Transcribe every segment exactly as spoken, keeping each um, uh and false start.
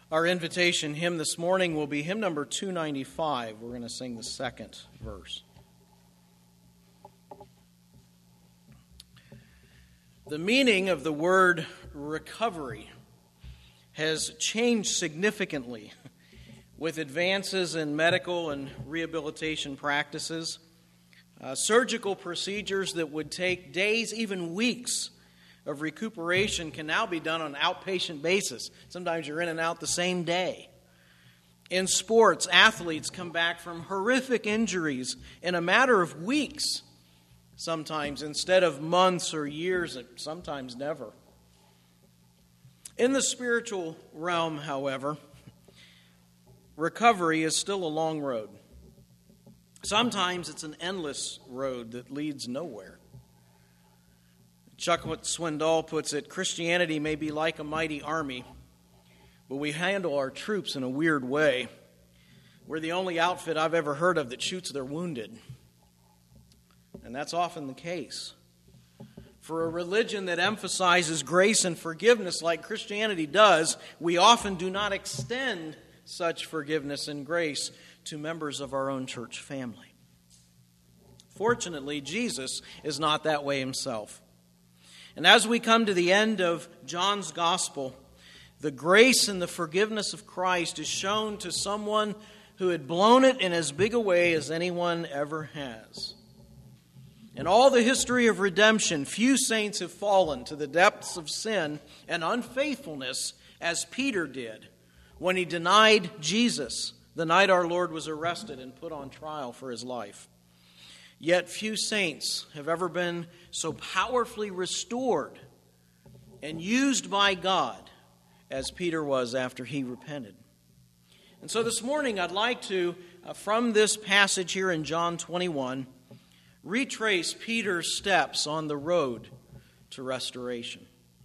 Our invitation hymn this morning will be hymn number two ninety-five. We're going to sing the second verse. The meaning of the word recovery has changed significantly with advances in medical and rehabilitation practices. Uh, surgical procedures that would take days, even weeks, of recuperation can now be done on an outpatient basis. Sometimes you're in and out the same day. In sports, athletes come back from horrific injuries in a matter of weeks, sometimes, instead of months or years, sometimes never. In the spiritual realm, however, recovery is still a long road. Sometimes it's an endless road that leads nowhere. Chuck Swindoll puts it, Christianity may be like a mighty army, but we handle our troops in a weird way. We're the only outfit I've ever heard of that shoots their wounded. And that's often the case. For a religion that emphasizes grace and forgiveness like Christianity does, we often do not extend such forgiveness and grace to members of our own church family. Fortunately, Jesus is not that way himself. And as we come to the end of John's Gospel, the grace and the forgiveness of Christ is shown to someone who had blown it in as big a way as anyone ever has. In all the history of redemption, few saints have fallen to the depths of sin and unfaithfulness as Peter did when he denied Jesus the night our Lord was arrested and put on trial for his life. Yet few saints have ever been so powerfully restored and used by God as Peter was after he repented. And so this morning I'd like to, uh, from this passage here in John twenty-one, retrace Peter's steps on the road to restoration.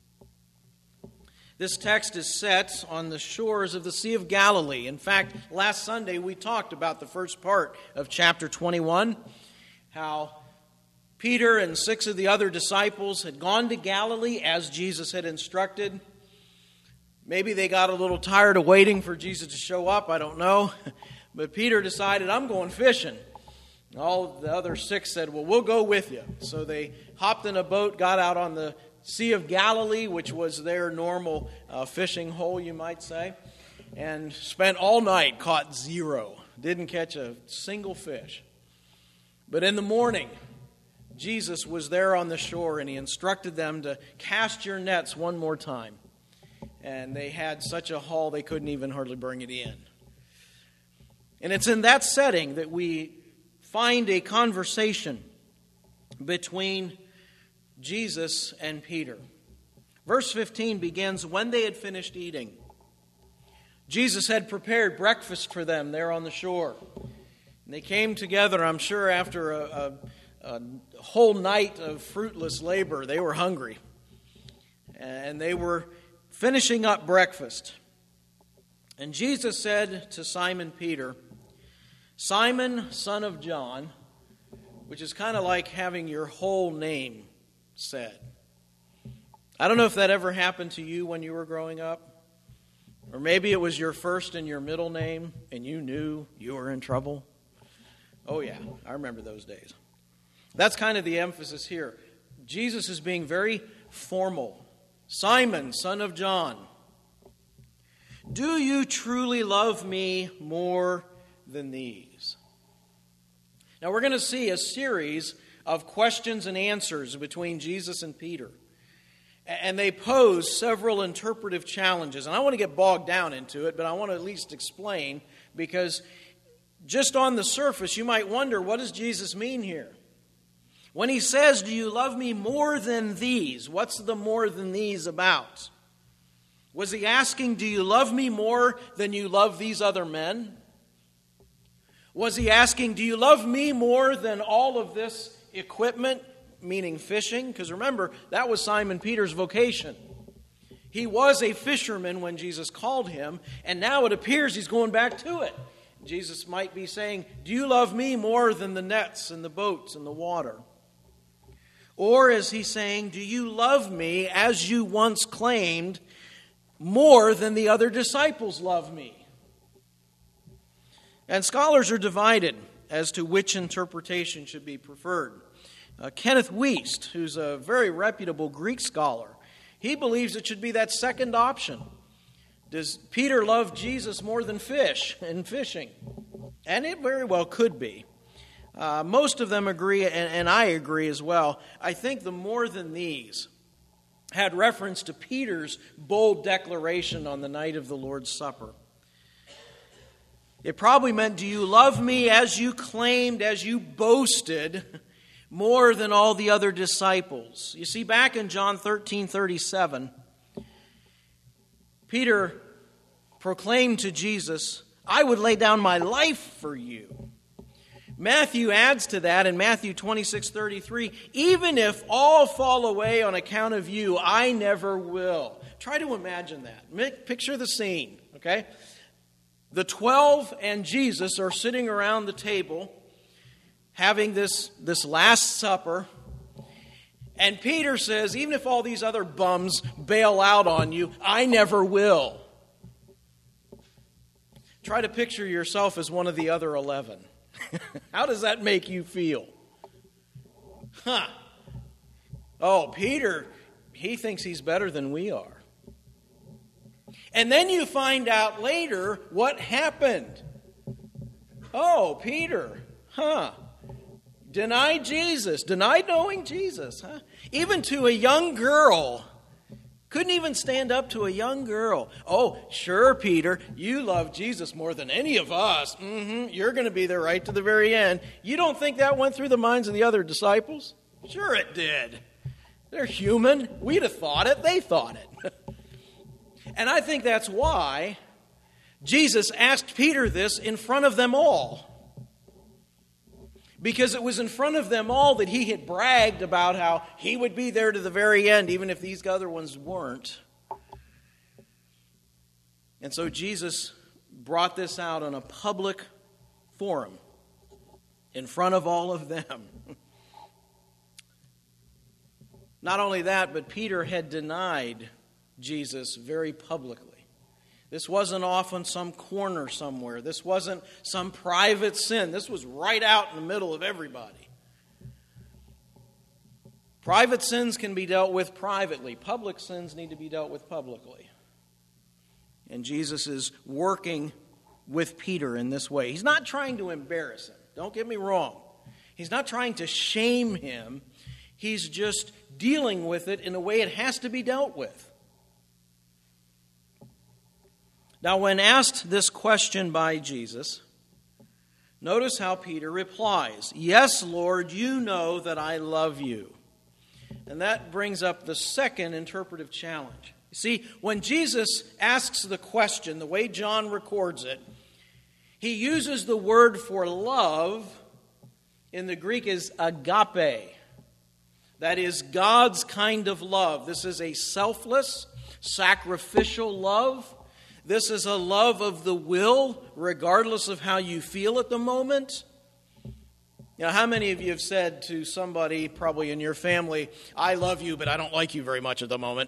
This text is set on the shores of the Sea of Galilee. In fact, last Sunday we talked about the first part of chapter twenty-one, how Peter and six of the other disciples had gone to Galilee as Jesus had instructed. Maybe they got a little tired of waiting for Jesus to show up, I don't know. But Peter decided, I'm going fishing. All the other six said, well, we'll go with you. So they hopped in a boat, got out on the Sea of Galilee, which was their normal uh, fishing hole, you might say, and spent all night, caught zero. Didn't catch a single fish. But in the morning, Jesus was there on the shore, and he instructed them to cast your nets one more time. And they had such a haul they couldn't even hardly bring it in. And it's in that setting that we find a conversation between Jesus and Peter. Verse fifteen begins, when they had finished eating. Jesus had prepared breakfast for them there on the shore. And they came together, I'm sure, after a, a, a whole night of fruitless labor. They were hungry. And they were finishing up breakfast. And Jesus said to Simon Peter, Simon, son of John, which is kind of like having your whole name said. I don't know if that ever happened to you when you were growing up. Or maybe it was your first and your middle name, and you knew you were in trouble. Oh yeah, I remember those days. That's kind of the emphasis here. Jesus is being very formal. Simon, son of John, do you truly love me more than these? Now we're going to see a series of questions and answers between Jesus and Peter. And they pose several interpretive challenges. And I want to get bogged down into it, but I want to at least explain, because just on the surface, you might wonder, what does Jesus mean here? When he says, do you love me more than these? What's the more than these about? Was he asking, do you love me more than you love these other men? Was he asking, do you love me more than all of this equipment, meaning fishing? Because remember, that was Simon Peter's vocation. He was a fisherman when Jesus called him, and now it appears he's going back to it. Jesus might be saying, do you love me more than the nets and the boats and the water? Or is he saying, do you love me as you once claimed more than the other disciples love me. And scholars are divided as to which interpretation should be preferred. Uh, Kenneth Wuest, who's a very reputable Greek scholar, he believes it should be that second option. Does Peter love Jesus more than fish and fishing? And it very well could be. Uh, most of them agree, and, and I agree as well. I think the more than these had reference to Peter's bold declaration on the night of the Lord's Supper. It probably meant, do you love me as you claimed, as you boasted, more than all the other disciples? You see, back in John thirteen thirty-seven, Peter proclaimed to Jesus, I would lay down my life for you. Matthew adds to that in Matthew twenty-six thirty-three, even if all fall away on account of you, I never will. Try to imagine that. Picture the scene, okay? The twelve and Jesus are sitting around the table having this, this Last Supper. And Peter says, even if all these other bums bail out on you, I never will. Try to picture yourself as one of the other eleven. How does that make you feel? Huh. Oh, Peter, he thinks he's better than we are. And then you find out later what happened. Oh, Peter, huh? Denied Jesus, denied knowing Jesus, huh? Even to a young girl. Couldn't even stand up to a young girl. Oh, sure, Peter, you love Jesus more than any of us. Mm-hmm. You're going to be there right to the very end. You don't think that went through the minds of the other disciples? Sure it did. They're human. We'd have thought it. They thought it. And I think that's why Jesus asked Peter this in front of them all. Because it was in front of them all that he had bragged about how he would be there to the very end, even if these other ones weren't. And so Jesus brought this out on a public forum in front of all of them. Not only that, but Peter had denied Jesus very publicly. This wasn't off on some corner somewhere. This wasn't some private sin. This was right out in the middle of everybody. Private sins can be dealt with privately. Public sins need to be dealt with publicly. And Jesus is working with Peter in this way. He's not trying to embarrass him. Don't get me wrong. He's not trying to shame him. He's just dealing with it in a way it has to be dealt with. Now, when asked this question by Jesus, notice how Peter replies, yes, Lord, you know that I love you. And that brings up the second interpretive challenge. You see, when Jesus asks the question, the way John records it, he uses the word for love in the Greek is agape. That is God's kind of love. This is a selfless, sacrificial love. This is a love of the will, regardless of how you feel at the moment. You know, how many of you have said to somebody, probably in your family, I love you, but I don't like you very much at the moment?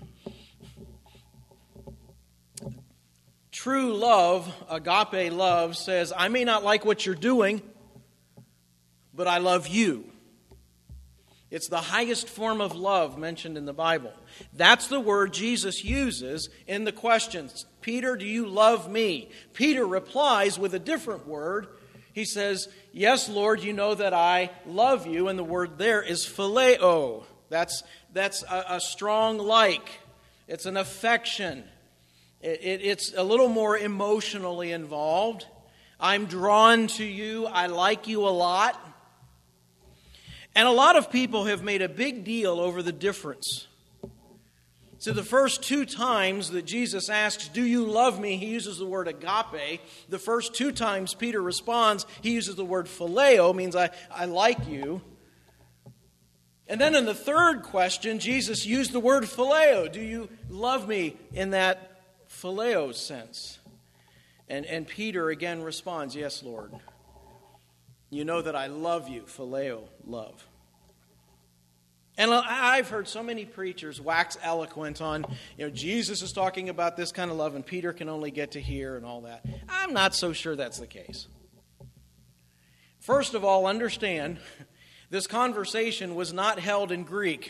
True love, agape love, says, I may not like what you're doing, but I love you. It's the highest form of love mentioned in the Bible. That's the word Jesus uses in the questions. Peter, do you love me? Peter replies with a different word. He says, yes, Lord, you know that I love you. And the word there is phileo. That's, that's a, a strong like. It's an affection. It, it, it's a little more emotionally involved. I'm drawn to you. I like you a lot. And a lot of people have made a big deal over the difference. So the first two times that Jesus asks, do you love me? He uses the word agape. The first two times Peter responds, he uses the word phileo, means I, I like you. And then in the third question, Jesus used the word phileo. Do you love me in that phileo sense? And, and Peter again responds, yes, Lord. You know that I love you, phileo, love. And I've heard so many preachers wax eloquent on, you know, Jesus is talking about this kind of love and Peter can only get to here and all that. I'm not so sure that's the case. First of all, understand, this conversation was not held in Greek.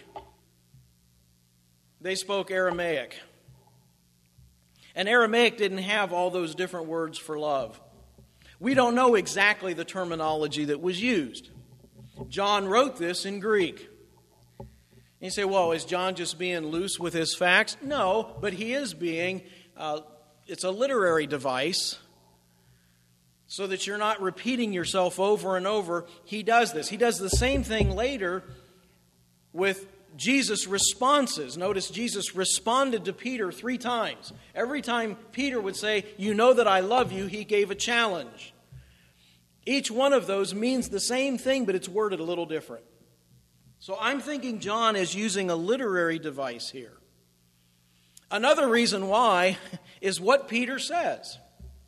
They spoke Aramaic. And Aramaic didn't have all those different words for love. We don't know exactly the terminology that was used. John wrote this in Greek. You say, well, is John just being loose with his facts? No, but he is being, uh, it's a literary device so that you're not repeating yourself over and over. He does this. He does the same thing later with Jesus' responses. Notice Jesus responded to Peter three times. Every time Peter would say, you know that I love you, he gave a challenge. Each one of those means the same thing, but it's worded a little different. So I'm thinking John is using a literary device here. Another reason why is what Peter says.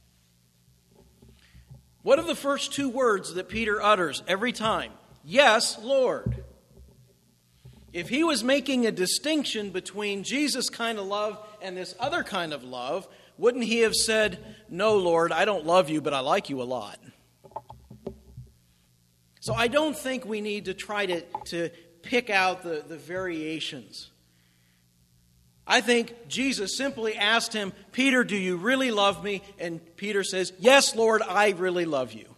What are the first two words that Peter utters every time? Yes, Lord. If he was making a distinction between Jesus' kind of love and this other kind of love, wouldn't he have said, no, Lord, I don't love you, but I like you a lot? So I don't think we need to try to, to pick out the, the variations. I think Jesus simply asked him, Peter, do you really love me? And Peter says, yes, Lord, I really love you.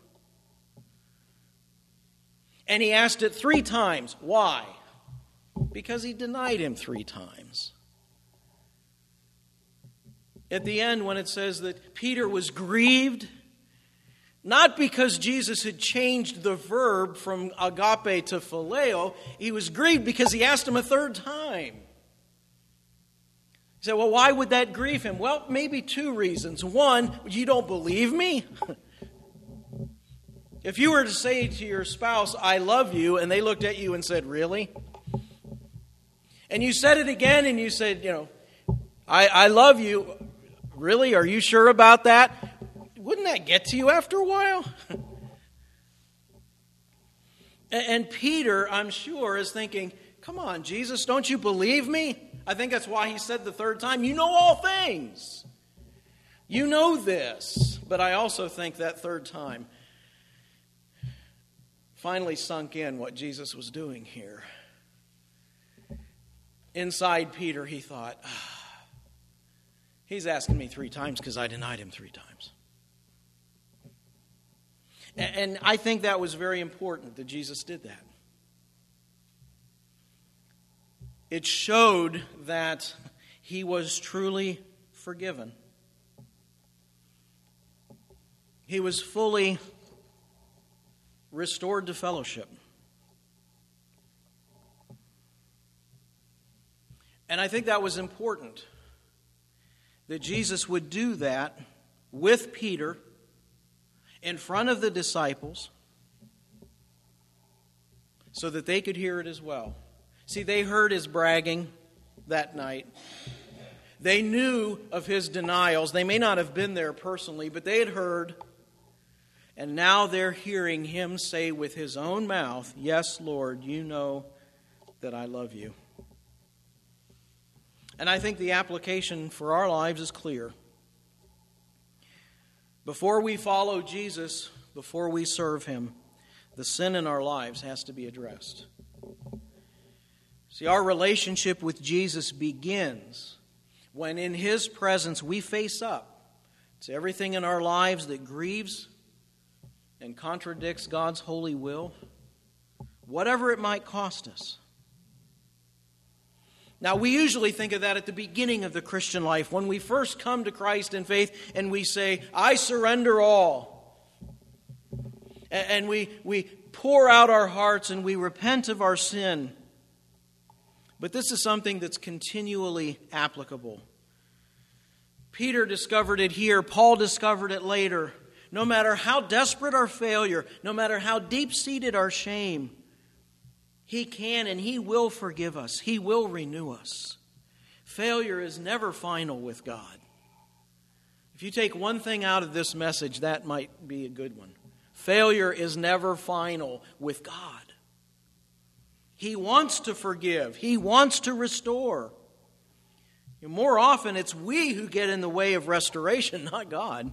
And he asked it three times. Why? Because he denied him three times. At the end, when it says that Peter was grieved, not because Jesus had changed the verb from agape to phileo, he was grieved because he asked him a third time. You say, well, why would that grieve him? Well, maybe two reasons. One, you don't believe me? If you were to say to your spouse, I love you, and they looked at you and said, really? And you said it again and you said, you know, I, I love you. Really? Are you sure about that? Wouldn't that get to you after a while? And Peter, I'm sure, is thinking, come on, Jesus, don't you believe me? I think that's why he said the third time, you know all things. You know this. But I also think that third time finally sunk in what Jesus was doing here. Inside Peter, he thought, ah, he's asking me three times because I denied him three times. And I think that was very important that Jesus did that. It showed that he was truly forgiven. He was fully restored to fellowship. And I think that was important, that Jesus would do that with Peter in front of the disciples so that they could hear it as well. See, they heard his bragging that night. They knew of his denials. They may not have been there personally, but they had heard. And now they're hearing him say with his own mouth, yes, Lord, you know that I love you. And I think the application for our lives is clear. Before we follow Jesus, before we serve him, the sin in our lives has to be addressed. See, our relationship with Jesus begins when in his presence we face up to everything in our lives that grieves and contradicts God's holy will, whatever it might cost us. Now, we usually think of that at the beginning of the Christian life, when we first come to Christ in faith and we say, I surrender all. And we, we pour out our hearts and we repent of our sin. But this is something that's continually applicable. Peter discovered it here. Paul discovered it later. No matter how desperate our failure, no matter how deep-seated our shame, he can and he will forgive us. He will renew us. Failure is never final with God. If you take one thing out of this message, that might be a good one. Failure is never final with God. He wants to forgive. He wants to restore. And more often, it's we who get in the way of restoration, not God.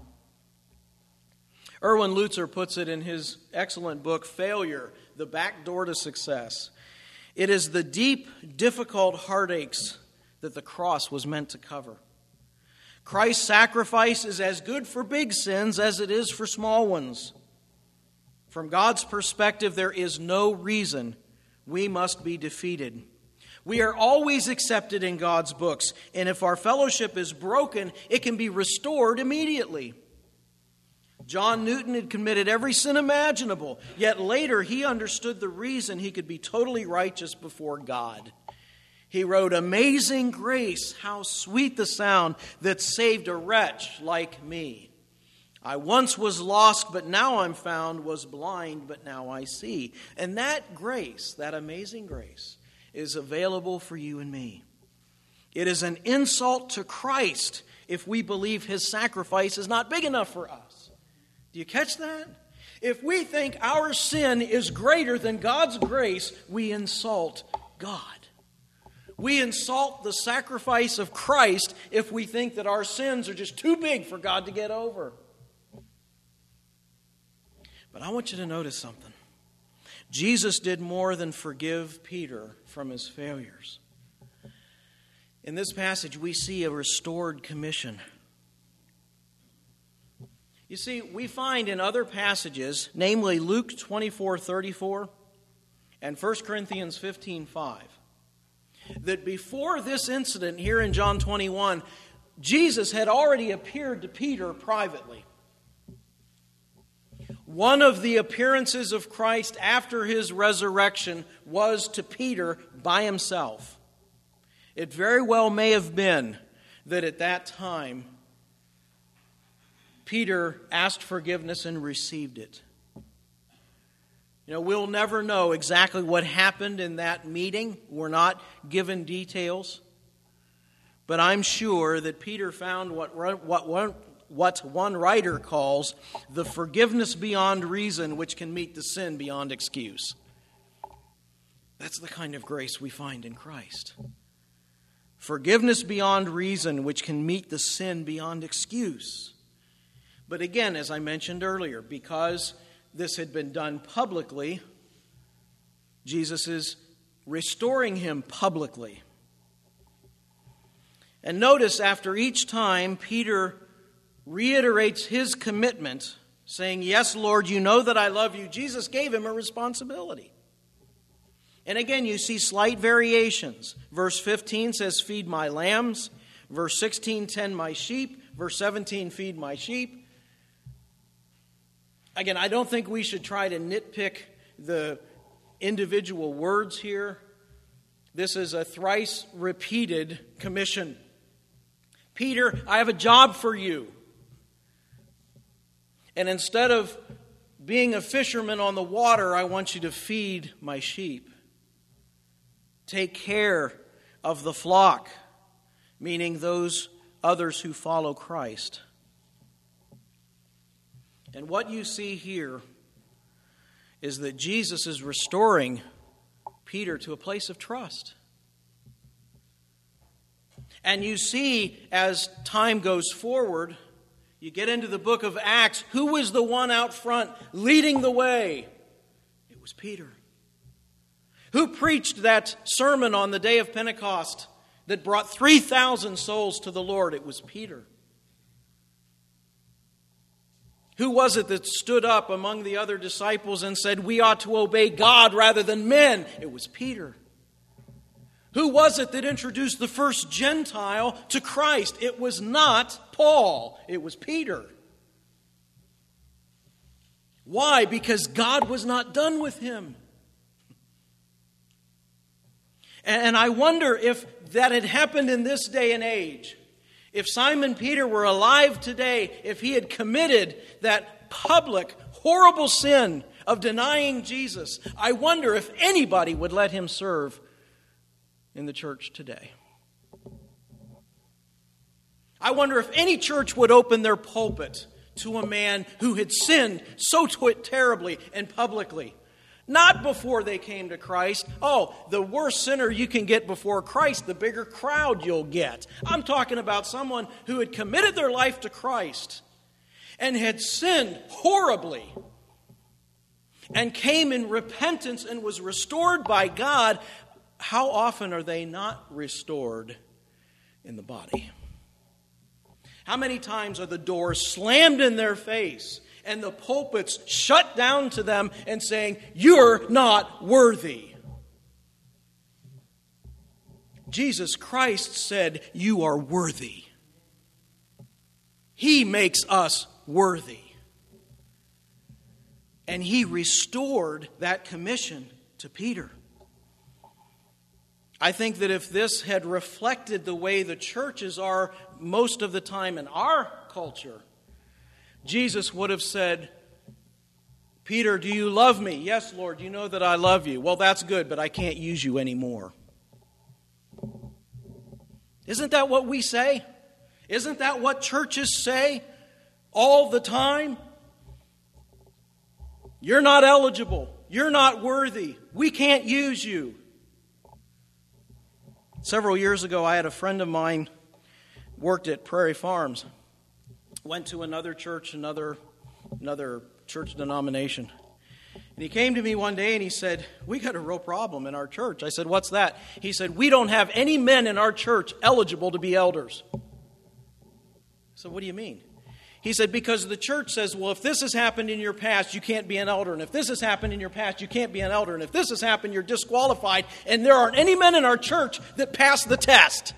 Erwin Lutzer puts it in his excellent book, Failure, the Back Door to Success. It is the deep, difficult heartaches that the cross was meant to cover. Christ's sacrifice is as good for big sins as it is for small ones. From God's perspective, there is no reason we must be defeated. We are always accepted in God's books, and if our fellowship is broken, it can be restored immediately. John Newton had committed every sin imaginable, yet later he understood the reason he could be totally righteous before God. He wrote, "Amazing grace, how sweet the sound that saved a wretch like me. I once was lost, but now I'm found, was blind, but now I see." And that grace, that amazing grace, is available for you and me. It is an insult to Christ if we believe his sacrifice is not big enough for us. Do you catch that? If we think our sin is greater than God's grace, we insult God. We insult the sacrifice of Christ if we think that our sins are just too big for God to get over. But I want you to notice something. Jesus did more than forgive Peter from his failures. In this passage, we see a restored commission. You see, we find in other passages, namely Luke twenty-four thirty-four and First Corinthians fifteen five, that before this incident here in John twenty-one, Jesus had already appeared to Peter privately. One of the appearances of Christ after his resurrection was to Peter by himself. It very well may have been that at that time, Peter asked forgiveness and received it. You know, we'll never know exactly what happened in that meeting. We're not given details. But I'm sure that Peter found what, what, what, what one writer calls the forgiveness beyond reason, which can meet the sin beyond excuse. That's the kind of grace we find in Christ. Forgiveness beyond reason, which can meet the sin beyond excuse. But again, as I mentioned earlier, because this had been done publicly, Jesus is restoring him publicly. And notice after each time, Peter reiterates his commitment, saying, "Yes, Lord, you know that I love you." Jesus gave him a responsibility. And again, you see slight variations. Verse fifteen says, "Feed my lambs." Verse sixteen, "Tend my sheep." Verse seventeen, "Feed my sheep." Again, I don't think we should try to nitpick the individual words here. This is a thrice repeated commission. Peter, I have a job for you. And instead of being a fisherman on the water, I want you to feed my sheep. Take care of the flock, meaning those others who follow Christ. And what you see here is that Jesus is restoring Peter to a place of trust. And you see, as time goes forward, you get into the book of Acts, who was the one out front leading the way? It was Peter. Who preached that sermon on the day of Pentecost that brought three thousand souls to the Lord? It was Peter. Who was it that stood up among the other disciples and said, "We ought to obey God rather than men"? It was Peter. Who was it that introduced the first Gentile to Christ? It was not Paul. It was Peter. Why? Because God was not done with him. And I wonder if that had happened in this day and age. If Simon Peter were alive today, if he had committed that public, horrible sin of denying Jesus, I wonder if anybody would let him serve in the church today. I wonder if any church would open their pulpit to a man who had sinned so terribly and publicly. Not before they came to Christ. Oh, the worse sinner you can get before Christ, the bigger crowd you'll get. I'm talking about someone who had committed their life to Christ and had sinned horribly and came in repentance and was restored by God. How often are they not restored in the body? How many times are the doors slammed in their face and the pulpits shut down to them and saying, "You're not worthy"? Jesus Christ said, "You are worthy." He makes us worthy. And he restored that commission to Peter. I think that if this had reflected the way the churches are most of the time in our culture, Jesus would have said, "Peter, do you love me?" "Yes, Lord, you know that I love you." "Well, that's good, but I can't use you anymore." Isn't that what we say? Isn't that what churches say all the time? "You're not eligible. You're not worthy. We can't use you." Several years ago, I had a friend of mine worked at Prairie Farms, went to another church, another another church denomination. And he came to me one day and he said, "We got a real problem in our church." I said, "What's that?" He said, "We don't have any men in our church eligible to be elders." So what do you mean? He said, "Because the church says, well, if this has happened in your past, you can't be an elder. And if this has happened in your past, you can't be an elder. And if this has happened, you're disqualified. And there aren't any men in our church that pass the test."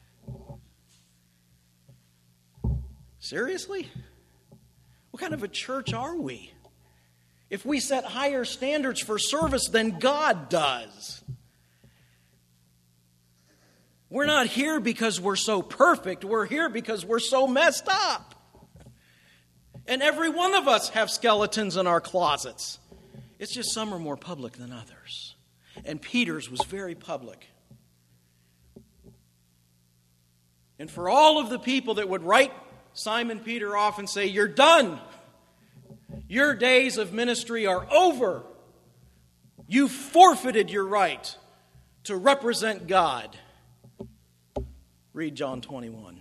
Seriously? What kind of a church are we? If we set higher standards for service than God does. We're not here because we're so perfect. We're here because we're so messed up. And every one of us have skeletons in our closets. It's just some are more public than others. And Peter's was very public. And for all of the people that would write Simon Peter off and say, "You're done. Your days of ministry are over. You forfeited your right to represent God." Read John twenty-one.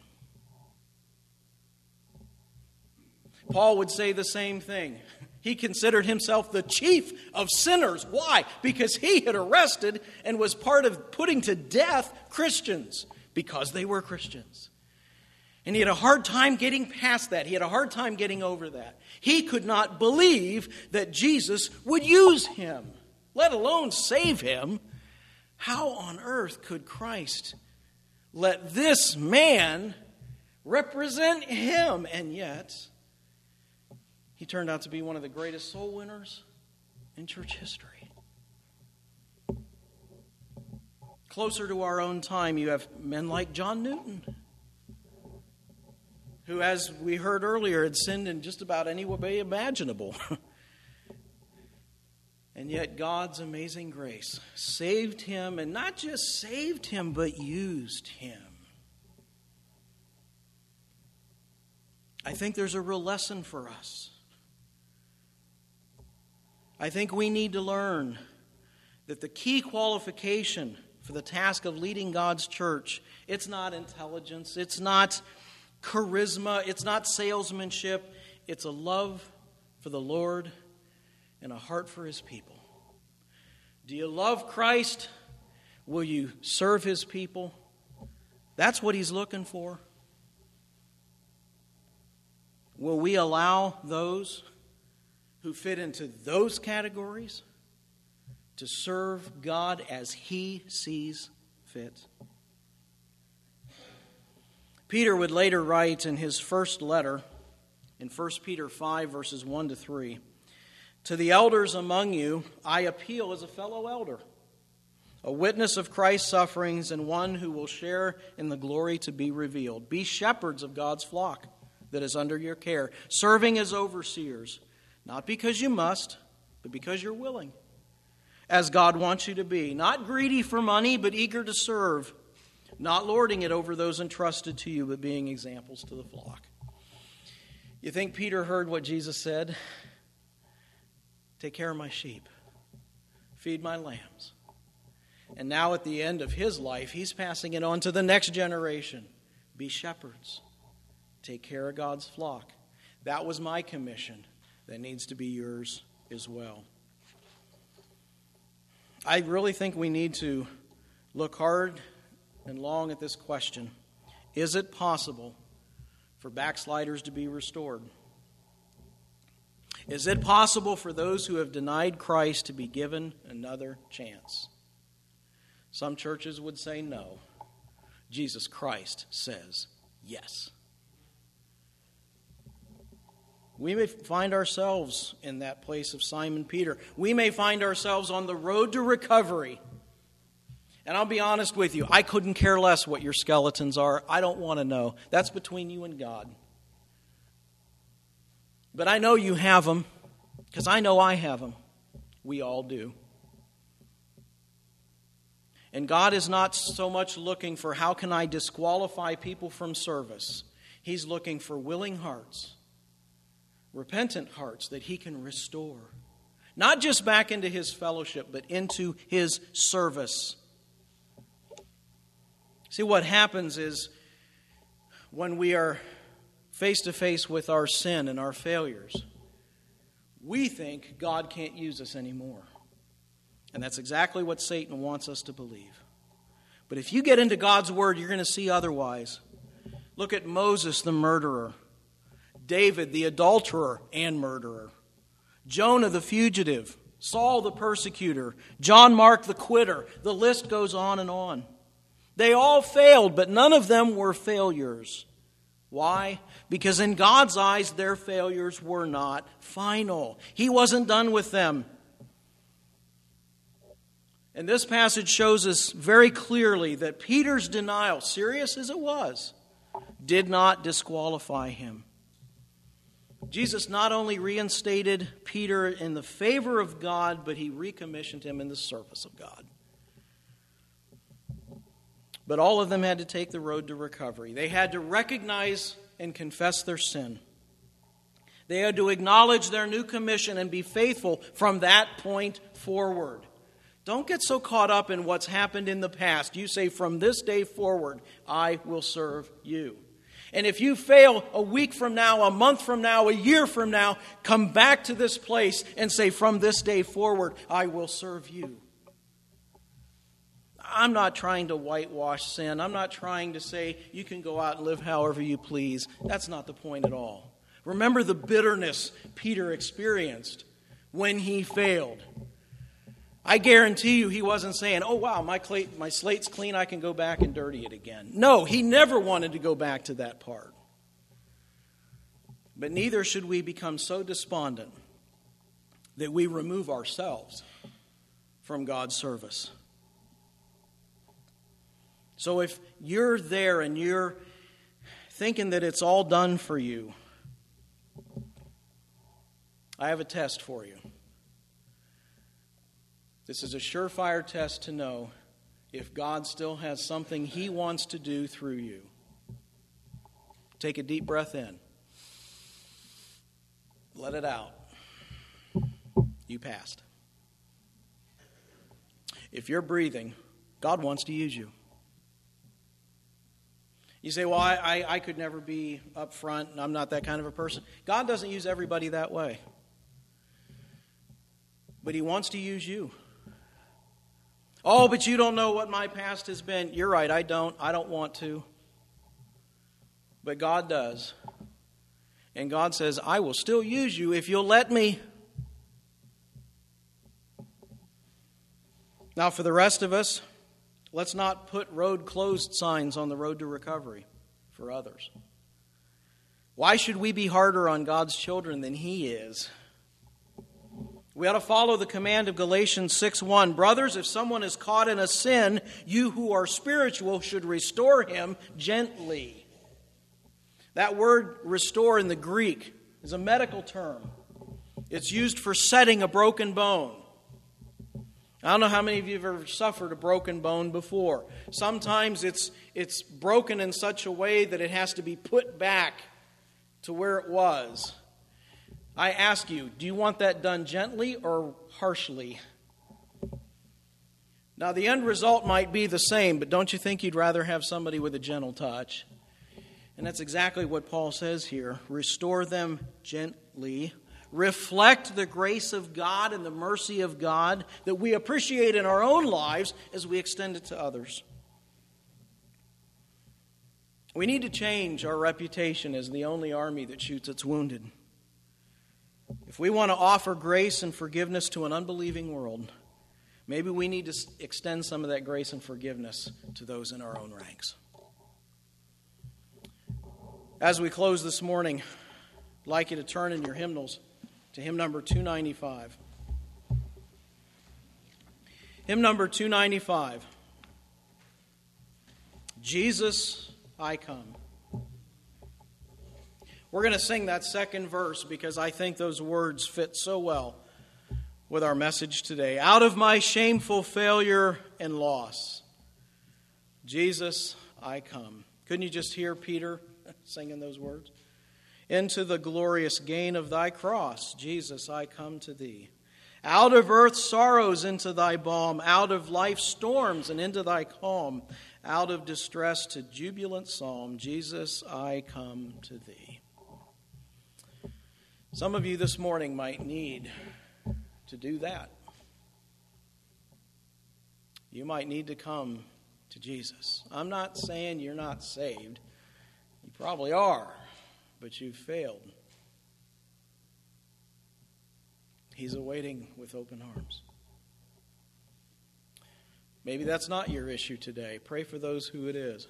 Paul would say the same thing. He considered himself the chief of sinners. Why? Because he had arrested and was part of putting to death Christians because they were Christians. And he had a hard time getting past that. He had a hard time getting over that. He could not believe that Jesus would use him, let alone save him. How on earth could Christ let this man represent him? And yet, he turned out to be one of the greatest soul winners in church history. Closer to our own time, you have men like John Newton, who, as we heard earlier, had sinned in just about any way imaginable. And yet God's amazing grace saved him, and not just saved him, but used him. I think there's a real lesson for us. I think we need to learn that the key qualification for the task of leading God's church, it's not intelligence, it's not charisma, it's not salesmanship, it's a love for the Lord and a heart for his people. Do you love Christ? Will you serve his people? That's what he's looking for. Will we allow those who fit into those categories to serve God as he sees fit? Peter would later write in his first letter, in First Peter five, verses one to three, "To the elders among you, I appeal as a fellow elder, a witness of Christ's sufferings and one who will share in the glory to be revealed. Be shepherds of God's flock that is under your care, serving as overseers, not because you must, but because you're willing, as God wants you to be, not greedy for money, but eager to serve, not lording it over those entrusted to you, but being examples to the flock." You think Peter heard what Jesus said? Take care of my sheep. feed my lambs. And now at the end of his life, he's passing it on to the next generation. Be shepherds. Take care of God's flock. That was my commission. That needs to be yours as well. I really think we need to look hard and long at this question. Is it possible for backsliders to be restored? Is it possible for those who have denied Christ to be given another chance? Some churches would say no. Jesus Christ says yes. We may find ourselves in that place of Simon Peter. We may find ourselves on the road to recovery. And I'll be honest with you, I couldn't care less what your skeletons are. I don't want to know. That's between you and God. But I know you have them, because I know I have them. We all do. And God is not so much looking for how can I disqualify people from service. He's looking for willing hearts, repentant hearts that he can restore. Not just back into his fellowship, but into his service. See, what happens is when we are face to face with our sin and our failures, we think God can't use us anymore. And that's exactly what Satan wants us to believe. But if you get into God's Word, you're going to see otherwise. Look at Moses, the murderer. David, the adulterer and murderer. Jonah, the fugitive. Saul, the persecutor. John Mark, the quitter. The list goes on and on. They all failed, but none of them were failures. Why? Because in God's eyes, their failures were not final. He wasn't done with them. And this passage shows us very clearly that Peter's denial, serious as it was, did not disqualify him. Jesus not only reinstated Peter in the favor of God, but he recommissioned him in the service of God. But all of them had to take the road to recovery. They had to recognize and confess their sin. They had to acknowledge their new commission and be faithful from that point forward. Don't get so caught up in what's happened in the past. You say, from this day forward, I will serve you. And if you fail a week from now, a month from now, a year from now, come back to this place and say, from this day forward, I will serve you. I'm not trying to whitewash sin. I'm not trying to say you can go out and live however you please. That's not the point at all. Remember the bitterness Peter experienced when he failed. I guarantee you he wasn't saying, oh, wow, my, cl- my slate's clean, I can go back and dirty it again. No, he never wanted to go back to that part. But neither should we become so despondent that we remove ourselves from God's service. So if you're there and you're thinking that it's all done for you, I have a test for you. This is a surefire test to know if God still has something he wants to do through you. Take a deep breath in. Let it out. You passed. If you're breathing, God wants to use you. You say, well, I, I, I could never be up front, and I'm not that kind of a person. God doesn't use everybody that way. But he wants to use you. Oh, but you don't know what my past has been. You're right, I don't. I don't want to. But God does. And God says, I will still use you if you'll let me. Now, for the rest of us, let's not put road closed signs on the road to recovery for others. Why should we be harder on God's children than he is? We ought to follow the command of Galatians six one. Brothers, if someone is caught in a sin, you who are spiritual should restore him gently. That word restore in the Greek is a medical term. It's used for setting a broken bone. I don't know how many of you have ever suffered a broken bone before. Sometimes it's it's broken in such a way that it has to be put back to where it was. I ask you, do you want that done gently or harshly? Now, the end result might be the same, but don't you think you'd rather have somebody with a gentle touch? And that's exactly what Paul says here. Restore them gently. Reflect the grace of God and the mercy of God that we appreciate in our own lives as we extend it to others. We need to change our reputation as the only army that shoots its wounded. If we want to offer grace and forgiveness to an unbelieving world, maybe we need to extend some of that grace and forgiveness to those in our own ranks. As we close this morning, I'd like you to turn in your hymnals to hymn number two ninety-five. Hymn number two ninety-five. Jesus, I come. We're going to sing that second verse because I think those words fit so well with our message today. Out of my shameful failure and loss, Jesus, I come. Couldn't you just hear Peter singing those words? Into the glorious gain of thy cross, Jesus, I come to thee. Out of earth's sorrows into thy balm, out of life's storms and into thy calm, out of distress to jubilant psalm, Jesus, I come to thee. Some of you this morning might need to do that. You might need to come to Jesus. I'm not saying you're not saved. You probably are, but you've failed. He's awaiting with open arms. Maybe that's not your issue today. Pray for those who it is.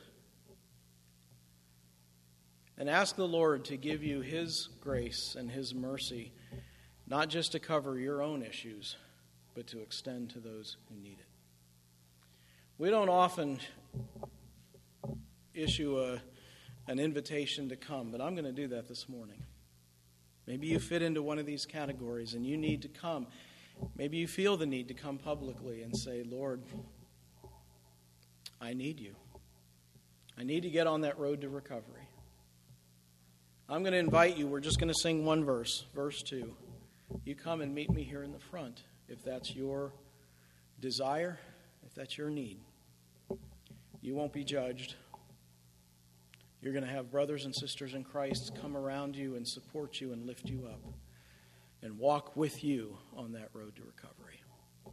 And ask the Lord to give you His grace and His mercy, not just to cover your own issues, but to extend to those who need it. We don't often issue a, an invitation to come, but I'm going to do that this morning. Maybe you fit into one of these categories and you need to come. Maybe you feel the need to come publicly and say, Lord, I need you. I need to get on that road to recovery. I'm going to invite you. We're just going to sing one verse, verse two. You come and meet me here in the front if that's your desire, if that's your need. You won't be judged. You're going to have brothers and sisters in Christ come around you and support you and lift you up and walk with you on that road to recovery.